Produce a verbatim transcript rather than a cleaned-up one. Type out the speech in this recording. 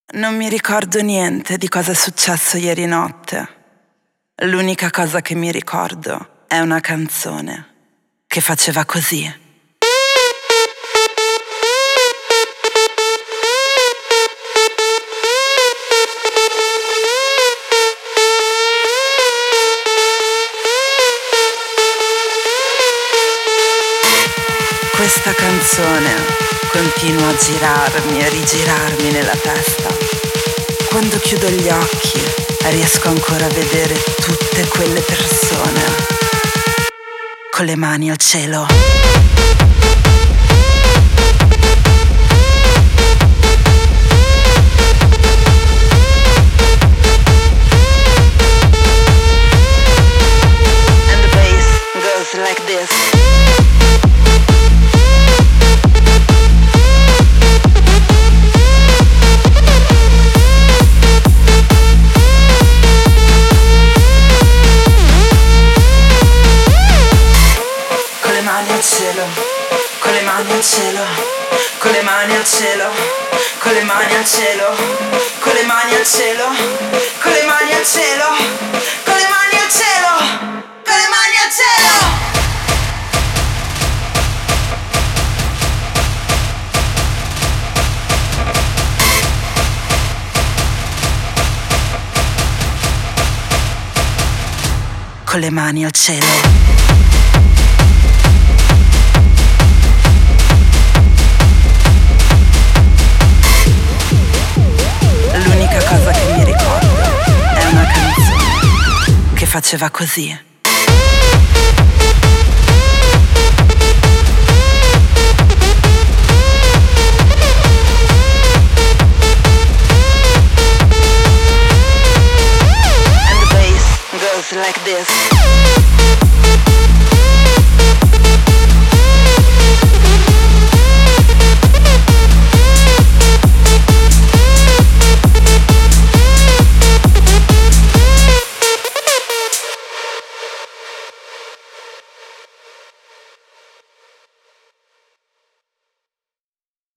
Non mi ricordo niente di cosa è successo ieri notte. L'unica cosa che mi ricordo è una canzone che faceva così. Questa canzone continua a girarmi e rigirarmi nella testa. Quando chiudo gli occhi riesco ancora a vedere tutte quelle persone con le mani al cielo. And the bass goes like this. Cielo, con le mani al cielo, con le mani al cielo, con le mani al cielo, con le mani al cielo, con le mani al cielo, con le mani al cielo, con le mani al cielo. Con le mani al cielo. L'unica cosa che mi ricordo è una canzone che faceva così. And the bass goes like this.